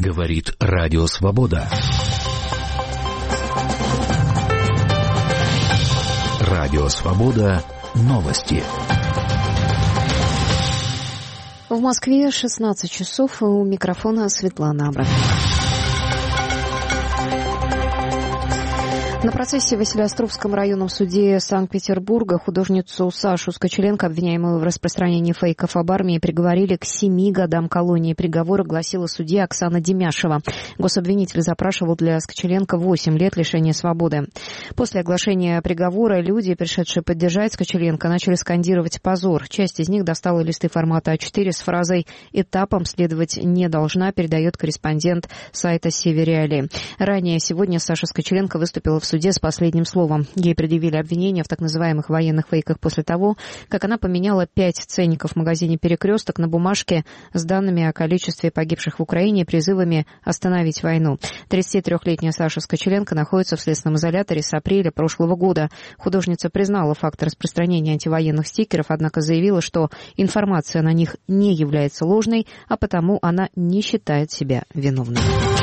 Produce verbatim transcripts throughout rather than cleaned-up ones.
Говорит Радио Свобода. Радио Свобода. Новости. В Москве шестнадцать часов. У микрофона Светлана Абрамова. На процессе в Василеостровском районном суде Санкт-Петербурга художницу Сашу Скочеленко, обвиняемую в распространении фейков об армии, приговорили к семи годам колонии. Приговор огласила судья Оксана Демяшева. Гособвинитель запрашивал для Скочеленко восемь лет лишения свободы. После оглашения приговора люди, пришедшие поддержать Скочеленко, начали скандировать «позор». Часть из них достала листы формата а четыре с фразой «этапом следовать не должна», передает корреспондент сайта «Севериалии». Ранее сегодня Саша Скочеленко выступила в суде с последним словом. Ей предъявили обвинения в так называемых военных фейках после того, как она поменяла пять ценников в магазине «Перекресток» на бумажке с данными о количестве погибших в Украине и призывами остановить войну. тридцатитрёхлетняя Саша Скочеленко находится в следственном изоляторе с апреля прошлого года. Художница признала факт распространения антивоенных стикеров, однако заявила, что информация на них не является ложной, а потому она не считает себя виновной.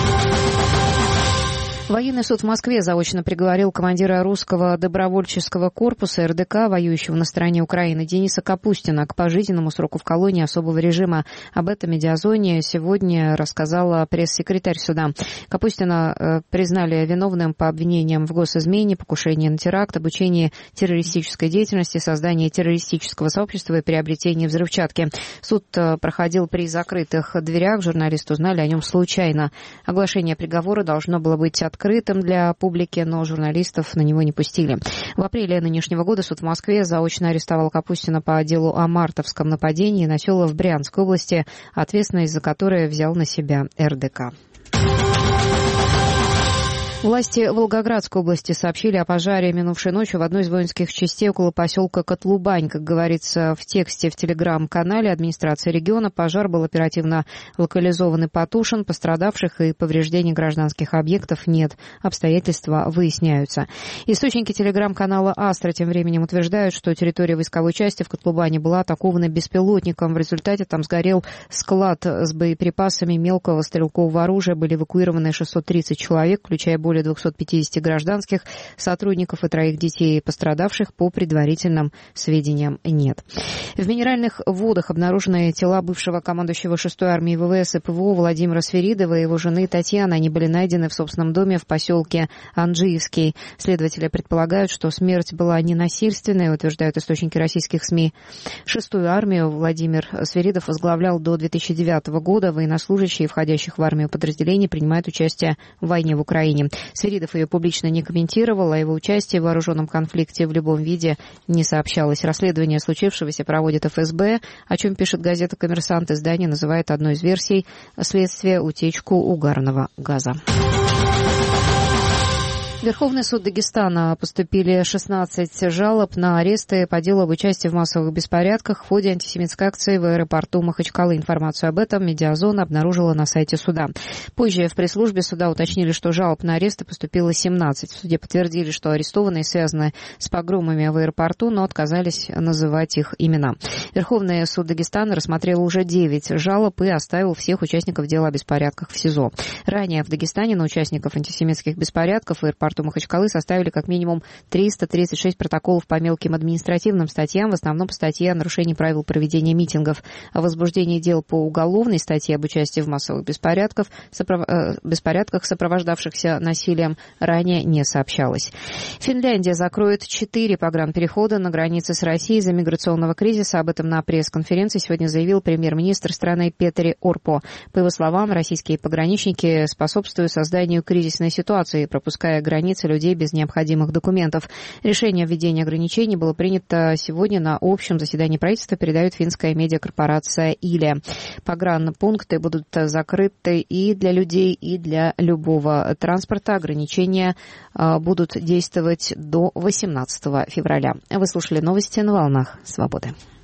Военный суд в Москве заочно приговорил командира русского добровольческого корпуса эр дэ ка, воюющего на стороне Украины, Дениса Капустина, к пожизненному сроку в колонии особого режима. Об этом «Медиазоне» сегодня рассказала пресс-секретарь суда. Капустина э, признали виновным по обвинениям в госизмене, покушении на теракт, обучении террористической деятельности, создании террористического сообщества и приобретении взрывчатки. Суд э, проходил при закрытых дверях, журналисты узнали о нем случайно. Оглашение приговора должно было быть открытым для публики, но журналистов на него не пустили. В апреле нынешнего года суд в Москве заочно арестовал Капустина по делу о мартовском нападении на села в Брянской области, ответственность за которое взял на себя эр дэ ка. Власти Волгоградской области сообщили о пожаре минувшей ночью в одной из воинских частей около поселка Котлубань. Как говорится в тексте в телеграм-канале администрации региона, пожар был оперативно локализован и потушен. Пострадавших и повреждений гражданских объектов нет. Обстоятельства выясняются. Источники телеграм-канала «Астра» тем временем утверждают, что территория войсковой части в Котлубане была атакована беспилотником. В результате там сгорел склад с боеприпасами мелкого стрелкового оружия. Были эвакуированы шестьсот тридцать человек, включая более более двухсот пятидесяти гражданских сотрудников и троих детей. Пострадавших, по предварительным сведениям, нет. В Минеральных водах обнаружены тела бывшего командующего шестой армии вэ вэ эс и пэ вэ о Владимира Сверидова и его жены Татьяны. Они были найдены в собственном доме в поселке Анджиевский. Следователи предполагают, что смерть была ненасильственной, утверждают источники российских СМИ. Шестую армию Владимир Сверидов возглавлял до две тысячи девятого года. Военнослужащие, входящих в армию подразделений, принимают участие в войне в Украине. Сверидов ее публично не комментировал, а его участие в вооруженном конфликте в любом виде не сообщалось. Расследование случившегося проводит эф эс бэ, о чем пишет газета «Коммерсант». Издание называет одной из версий следствия утечку угарного газа. В Верховный суд Дагестана поступили шестнадцать жалоб на аресты по делу об участии в массовых беспорядках в ходе антисемитской акции в аэропорту Махачкалы. Информацию об этом «Медиазона» обнаружила на сайте суда. Позже в пресс-службе суда уточнили, что жалоб на аресты поступило семнадцать. В суде подтвердили, что арестованные связаны с погромами в аэропорту, но отказались называть их имена. Верховный суд Дагестана рассмотрел уже девять жалоб и оставил всех участников дела о беспорядках в СИЗО. Ранее в Дагестане на участников антисемитских беспорядков в аэропорту Махачкалы составили как минимум триста тридцать шесть протоколов по мелким административным статьям, в основном по статье о нарушении правил проведения митингов. О возбуждении дел по уголовной статье об участии в массовых беспорядках, соправ... э, беспорядках, сопровождавшихся насилием, ранее не сообщалось. Финляндия закроет четыре погранперехода на границе с Россией из-за миграционного кризиса. Об этом на пресс-конференции сегодня заявил премьер-министр страны Петри Орпо. По его словам, российские пограничники способствуют созданию кризисной ситуации, пропуская границы людей без необходимых документов. Решение о введении ограничений было принято сегодня на общем заседании правительства, передает финская медиакорпорация Иле. Погранпункты будут закрыты и для людей, и для любого транспорта. Ограничения будут действовать до восемнадцатого февраля. Вы слушали новости на волнах Свободы.